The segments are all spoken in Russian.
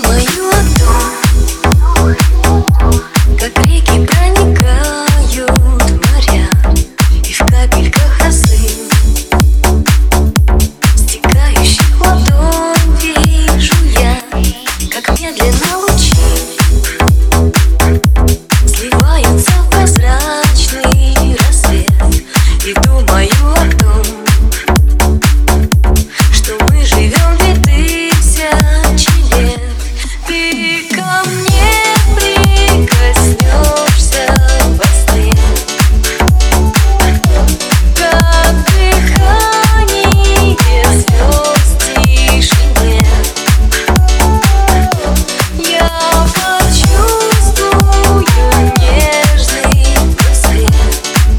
думаю о том, как реки проникают в моря, и в капельках росы, стекающих в ладонь, вижу я, как медленно лучи сливаются в прозрачный рассвет. И думаю о том, что мы живем 2000 лет. Ты ко мне прикоснешься во сне, как дыхание звезд в тишине. Я почувствую нежный просвет,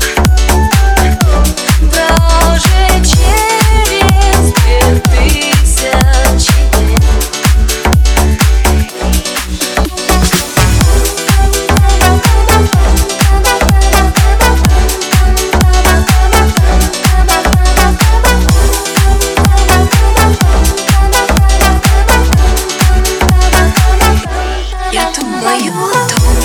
даже через 2000 лет. Я думаю о том,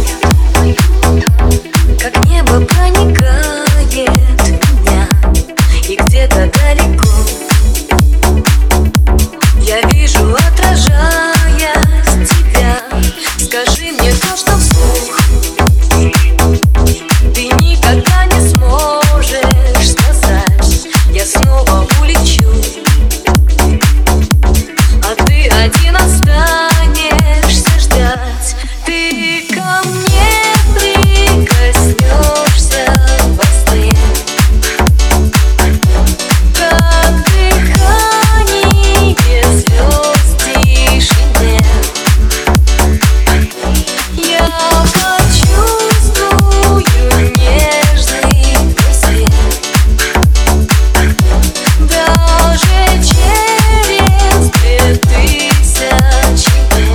как небо проникает в меня, и где-то далеко я вижу, отражаясь тебя. Скажи мне то, что вслух ты никогда не сможешь сказать. Я снова улечу, а ты один останешься ждать. Ты ко мне прикоснешься во сне, как дыхание звезд в тишине. Я почувствую нежный просвет, даже через 2000 лет.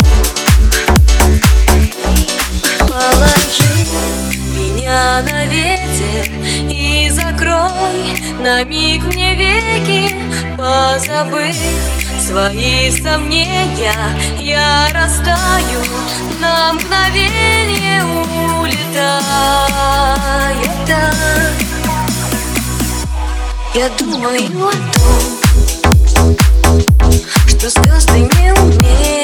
Положи меня на ветер и закрой на миг мне веки, позабыв свои сомнения. Я растаю, на мгновение улетая так. Я думаю о том, что звезды не умеют